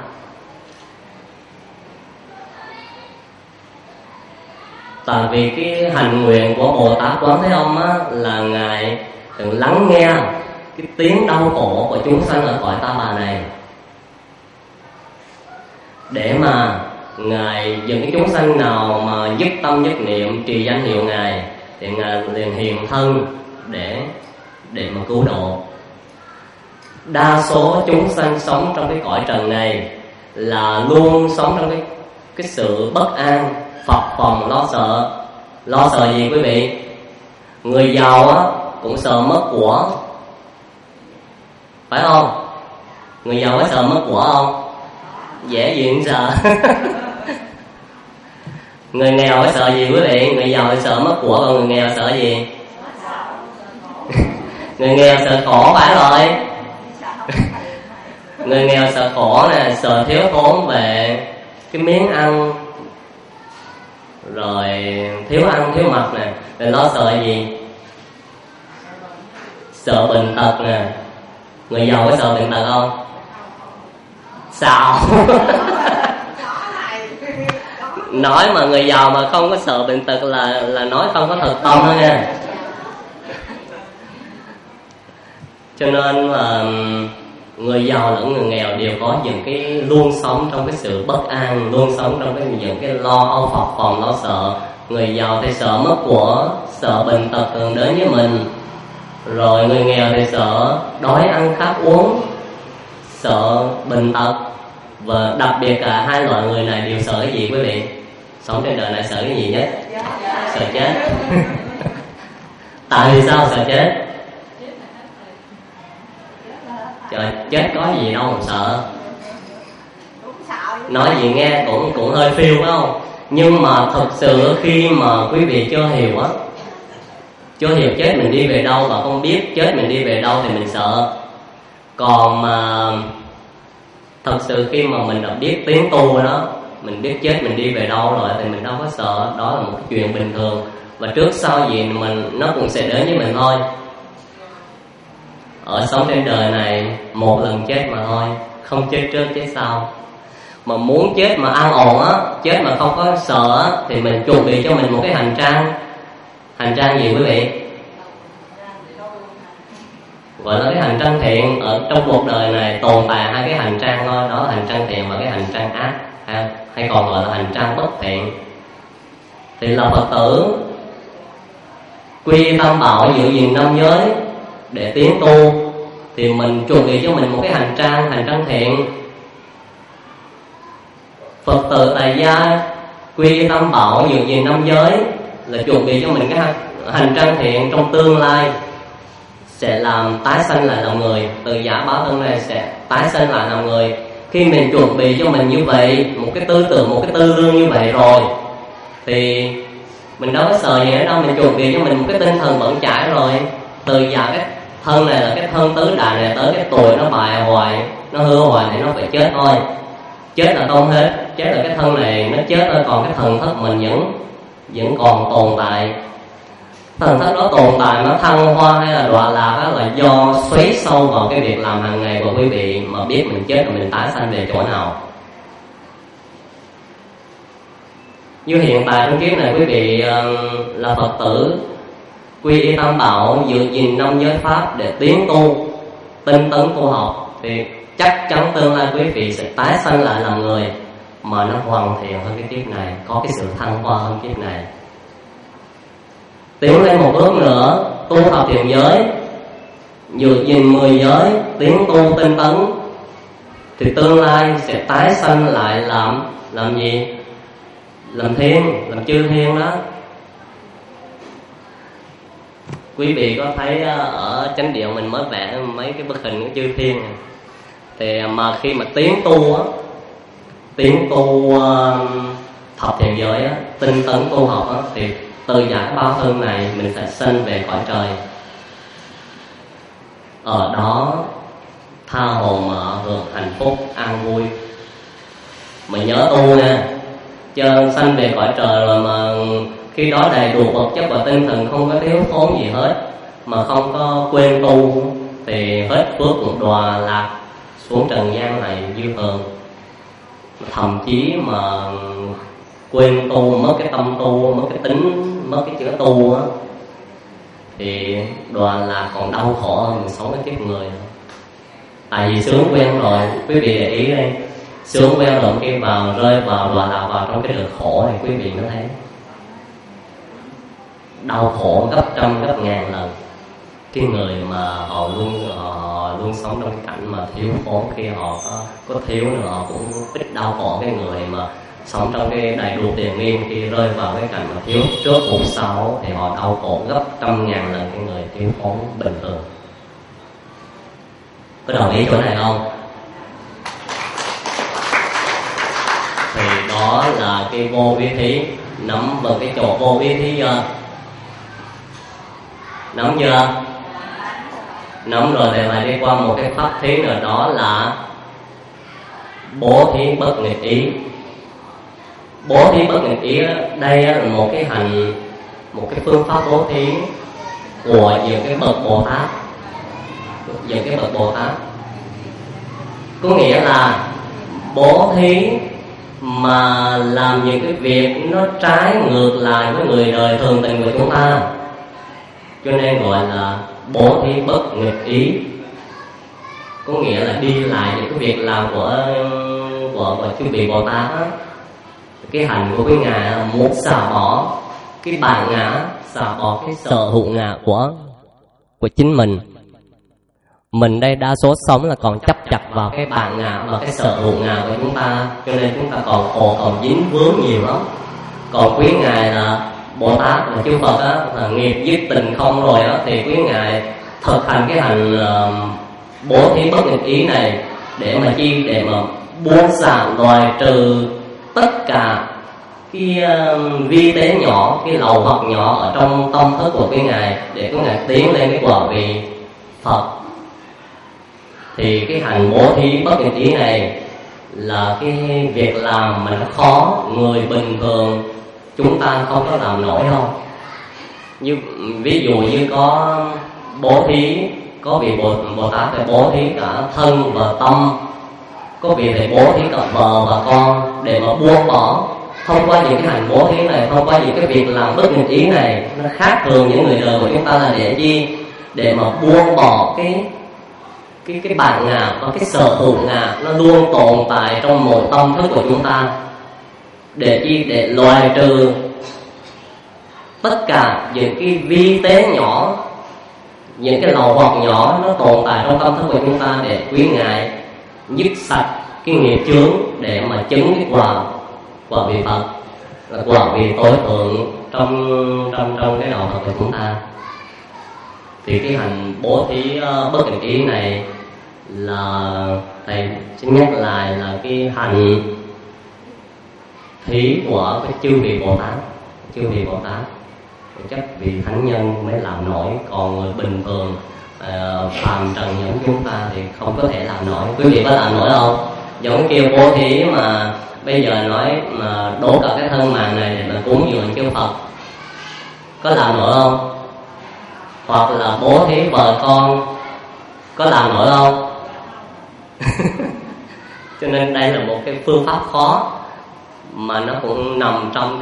Tại vì cái hành nguyện của Bồ Tát Quán Thế Âm á, là Ngài từng lắng nghe cái tiếng đau khổ của chúng sanh ở cõi ta bà này, để mà Ngài những cái chúng sanh nào mà nhất tâm nhất niệm trì danh hiệu Ngài thì Ngài liền hiện thân để mà cứu độ. Đa số chúng sanh sống trong cái cõi trần này là luôn sống trong cái sự bất an, phập phồng, lo sợ. Lo sợ gì quý vị? Người giàu á cũng sợ mất của, phải không? Người giàu có sợ mất của không? Dễ gì cũng sợ. Người nghèo có sợ gì quý vị? Người giàu sợ mất của, còn người nghèo sợ gì? Người nghèo sợ khổ, phải rồi. Người nghèo sợ khổ nè, sợ thiếu thốn về cái miếng ăn, rồi thiếu ăn thiếu mặc nè. Rồi lo sợ gì? Sợ bệnh tật nè. Người giàu có sợ bệnh tật không? Sao? Nói mà người giàu mà không có sợ bệnh tật là nói không có thật tâm đó nha. Cho nên là người giàu lẫn người nghèo đều có những cái luôn sống trong cái sự bất an, luôn sống trong những cái lo âu phập phồng, lo sợ. Người giàu thì sợ mất của, sợ bệnh tật thường đến với mình. Rồi người nghèo thì sợ đói ăn khát uống, sợ bệnh tật. Và đặc biệt cả hai loại người này đều sợ cái gì quý vị? Sống trên đời này sợ cái gì nhất? Sợ chết. Tại vì sao sợ chết? Trời, chết có gì đâu mà sợ. Nói gì nghe cũng hơi phiêu phải không? Nhưng mà thật sự khi mà quý vị chưa hiểu á, chưa hiểu chết mình đi về đâu, và không biết chết mình đi về đâu thì mình sợ. Còn mà thật sự khi mà mình đã biết tiếng tu đó, mình biết chết mình đi về đâu rồi thì mình đâu có sợ. Đó là một cái chuyện bình thường, và trước sau gì nó cũng sẽ đến với mình thôi. Ở sống trên đời này một lần chết mà thôi, không chết trước chết sau. Mà muốn chết mà an ổn á, chết mà không có sợ á, thì mình chuẩn bị cho mình một cái hành trang. Hành trang gì quý vị? Gọi là cái hành trang thiện. Ở trong cuộc đời này tồn tại hai cái hành trang thôi, đó là hành trang thiện và cái hành trang ác, hay còn gọi là hành trang bất thiện. Thì là Phật tử quy tam bảo, giữ gìn năm giới để tiến tu, thì mình chuẩn bị cho mình một cái hành trang thiện. Phật tử tại gia quy tam bảo, giữ gìn năm giới là chuẩn bị cho mình cái hành trang thiện trong tương lai sẽ làm tái sanh lại làm người. Từ giả báo thân này sẽ tái sanh lại làm người. Khi mình chuẩn bị cho mình như vậy, một cái tư tưởng, một cái tư lương như vậy rồi, thì mình đâu có sợ gì nữa đâu. Mình chuẩn bị cho mình một cái tinh thần vững chãi rồi. Từ giả cái thân này là cái thân tứ đại này, tới cái tuổi nó bại hoại, nó hư hoại thì nó phải chết thôi. Chết là không hết, chết là cái thân này nó chết thôi, còn cái thần thức mình vẫn còn tồn tại. Thần thức đó tồn tại, nó thăng hoa hay là đọa lạc đó là do xoáy sâu vào cái việc làm hàng ngày của quý vị, mà biết mình chết rồi mình tái sanh về chỗ nào. Như hiện tại trong kiếp này quý vị là Phật tử quy y tam bảo, giữ gìn năm giới pháp để tiến tu, tinh tấn tu học, thì chắc chắn tương lai quý vị sẽ tái sanh lại làm người mà nó hoàn thiện hơn cái kiếp này, có cái sự thăng hoa hơn kiếp này. Tiến lên một bước nữa, tu học thiền giới, giữ gìn 10 giới, tiến tu tinh tấn, thì tương lai sẽ tái sanh lại làm gì? Làm thiên, làm chư thiên đó. Quý vị có thấy ở chánh điện mình mới vẽ mấy cái bức hình của chư thiên này. Thì mà khi mà tiến tu thập thiền giới á, tinh tấn tu học á, thì từ giải bao thân này mình sẽ sinh về cõi trời. Ở đó tha hồ mà hưởng hạnh phúc an vui. Mà nhớ tu nha, chân sanh về cõi trời rồi mà khi đó đầy đủ vật chất và tinh thần, không có thiếu thốn gì hết, mà không có quên tu, thì hết phước cũng đọa lạc xuống trần gian này như thường. Thậm chí mà quên tu, mất cái tâm tu, mất cái tính, mất cái chữ tu á, thì đọa lạc còn đau khổ hơn mình sống cái kiếp người. Tại vì sướng quen rồi, quý vị để ý đây, sướng quen rồi khi vào rơi vào đọa lạc, vào trong cái đường khổ này, quý vị mới thấy đau khổ gấp trăm gấp ngàn lần. Cái người mà họ luôn sống trong cái cảnh mà thiếu thốn, khi họ có thiếu nữa họ cũng ít đau khổ. Cái người mà sống trong cái đầy đủ tiền nguyên, khi rơi vào cái cảnh mà thiếu trước hụt sau thì họ đau khổ gấp trăm ngàn lần cái người thiếu thốn bình thường. Có đồng ý chỗ này không? Thì đó là cái vô vi thí. Nắm vào cái chỗ vô vi thí chưa? Nắm chưa? Nắm rồi thì lại đi qua một cái pháp thí nữa, đó là bố thí bất nghịch ý. Bố thí bất nghịch ý đây là một cái hành, một cái phương pháp bố thí của những cái bậc Bồ Tát. Những cái bậc Bồ Tát có nghĩa là bố thí mà làm những cái việc nó trái ngược lại với người đời thường tình của chúng ta, cho nên gọi là bố thí bất nghịch ý. Có nghĩa là đi lại những cái việc làm của chư vị Bồ Tát á. Cái hành của quý ngài là muốn xả bỏ cái bản ngã, xả bỏ cái sở hữu ngã của chính mình. Mình đây đa số sống là còn chấp chặt vào cái bản ngã và cái sở hữu ngã của chúng ta, cho nên chúng ta còn khổ, còn dính vướng nhiều lắm. Còn quý ngài là Bồ Tát, là chư Phật á, là nghiệp dứt tình không rồi á, thì quý ngài thực hành cái hành bố thí bất nghịch ý này để mà chi? Để mà buông xả, loại trừ tất cả cái vi tế nhỏ, cái lậu hoặc nhỏ ở trong tâm thức của quý ngài, để quý ngài tiến lên cái quả vị Phật. Thì cái hành bố thí bất nghịch ý này là cái việc làm mà nó khó, người bình thường chúng ta không có làm nổi đâu. Như ví dụ như có bố thí, có vị Bồ Tát thì bố thí cả thân và tâm, có vị thì bố thí cả vợ và con, để mà buông bỏ. Thông qua những cái hành bố thí này, thông qua những cái việc làm bất nghịch ý này, nó khác thường những người đời của chúng ta là để chi? Để mà buông bỏ cái bản ngã và cái sở hữu ngã nó luôn tồn tại trong một tâm thức của chúng ta. Để chi? Để loại trừ tất cả những cái vi tế nhỏ, những cái lậu hoặc nhỏ nó tồn tại trong tâm thức của chúng ta, để quý ngài dứt sạch cái nghiệp chướng, để mà chứng cái quả vị Phật, là quả vị tối thượng trong cái đạo Phật của chúng ta. Thì cái hành bố thí bất nghịch ý này là thầy xin nhắc lại là cái hành thí của cái chư vị Bồ Tát. Chư vị Bồ Tát chắc vì thánh nhân mới làm nổi, còn người bình thường phàm trần những chúng ta thì không có thể làm nổi. Quý vị có làm nổi không? Giống kêu bố thí mà bây giờ nói mà đổ cả cái thân mạng này để mà cúng dường chư Phật, có làm nổi không? Hoặc là bố thí vợ con, có làm nổi không? Cho nên đây là một cái phương pháp khó, mà nó cũng nằm trong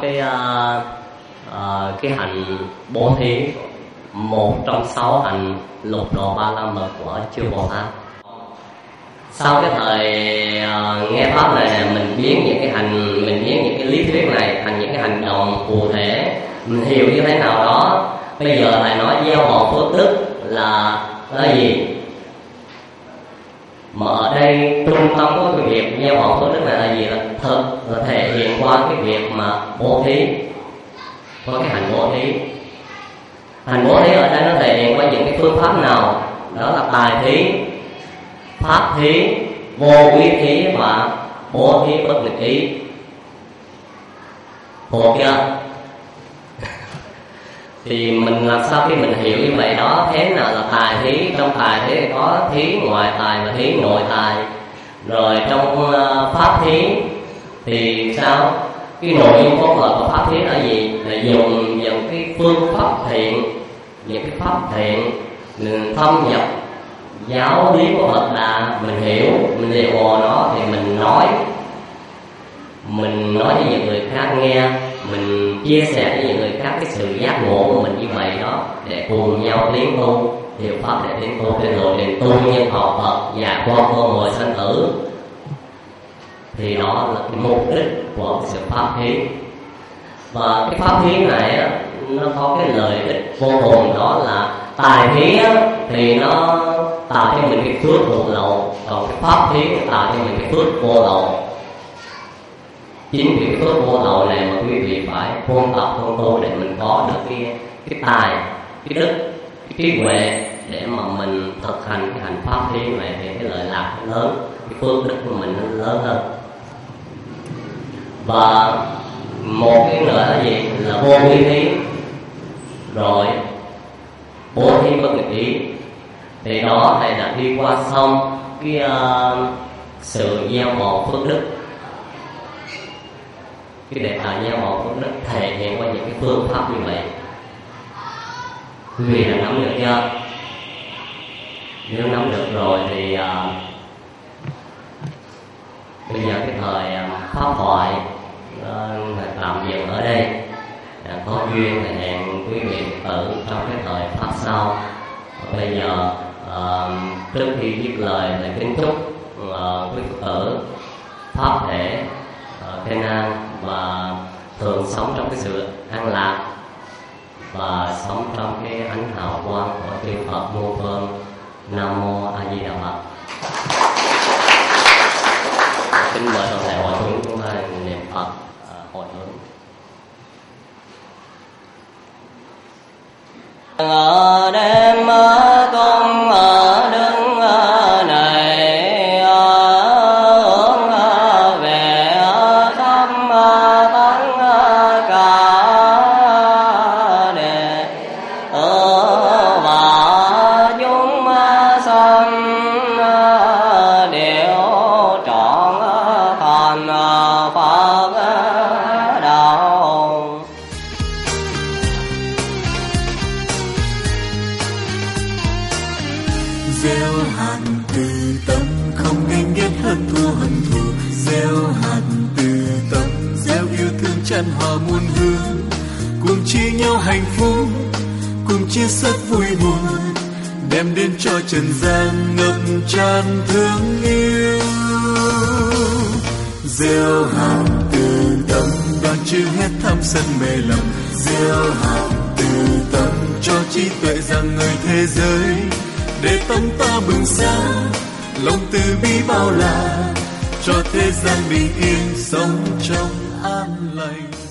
cái hành bố thí, một trong 6 hành lục độ 35 bậc của chư Bồ Tát. Sau cái thời nghe pháp này, mình biết những cái hành, mình biết những cái lý thuyết này thành những cái hành động cụ thể, mình hiểu như thế nào đó. Bây giờ thầy nói gieo họ phước đức là gì? Mà ở đây trung tâm của cái việc gieo họ phước đức này là gì? Là thực, là thể hiện qua cái việc mà bố thí, qua cái hành bố thí. Hành bố thí ở đây nó thể hiện qua những cái phương pháp nào? Đó là tài thí, pháp thí, vô quý thí và bố thí bất nghịch ý. Thuộc chưa? Thì mình làm sao khi mình hiểu như vậy đó, thế nào là tài thí? Trong tài thí thì có thí ngoại tài và thí nội tài. Rồi trong pháp thí thì sao? cái nội dung cốt lõi của pháp thiết là gì? Là dùng những cái phương pháp thiện, những cái pháp thiện mình thâm nhập giáo lý của Phật Đà, mình hiểu, mình lìa hồ nó thì mình nói cho những người khác nghe, mình chia sẻ với những người khác cái sự giác ngộ của mình như vậy đó, để cùng nhau tiến tu, hiểu pháp để tiến tu trên lộ trình tu nhân học Phật và qua con người sanh tử. Thì đó là cái mục đích của sự pháp thí. Và cái pháp thí này á, nó có cái lợi ích vô cùng, đó là tài thí á, thì nó tạo cho mình cái phước thụ lậu, còn cái pháp thí tạo cho mình cái phước vô lậu. Chính vì cái phước vô lậu này mà quý vị phải ôn tập ôn tu để mình có được cái tài, cái đức, cái trí huệ để mà mình thực hành cái hành pháp thí này, thì cái lợi lạc nó lớn, cái phước đức của mình nó lớn hơn. Và một cái nữa là gì? Là vô vi thí, rồi bố thí bất nghịch ý. Thì đó thầy đã đi qua xong cái sự gieo mòn phước đức, cái đề tài gieo mòn phước đức thể hiện qua những cái phương pháp như vậy. Quý vị đã nắm được chưa? Nếu nắm được rồi thì bây giờ cái thời pháp thoại tạm dừng ở đây. Có duyên thì hẹn quý vị tử trong cái thời pháp sau. Bây giờ trước khi dứt lời thì kính chúc quý Phật tử pháp thể平an và thường sống trong cái sự an lạc và sống trong cái ánh hào quang của chư Phật muôn phương. Nam mô A Di Đà Phật. Kính mời toàn thể hội chúng ta niệm Phật hồi hướng. Ở đêm con ở đứng này hướng về thăm tất cả đệ và chúng sanh đều trọn thành Phật đạo. Gieo hạt từ tâm không ganh ghét hơn thua hận thù, gieo hạt từ tâm gieo yêu thương tràn hòa muôn hương, cùng chia nhau hạnh phúc, cùng chia sẻ vui buồn, đem đến cho trần gian ngập tràn thương yêu. Gieo hạt từ tâm đoàn trừ hết tham sân mê lầm, gieo hạt từ tâm cho trí tuệ rằng người thế giới, để tâm ta bừng sáng, lòng từ bi bao la, cho thế gian bình yên sống trong an lành.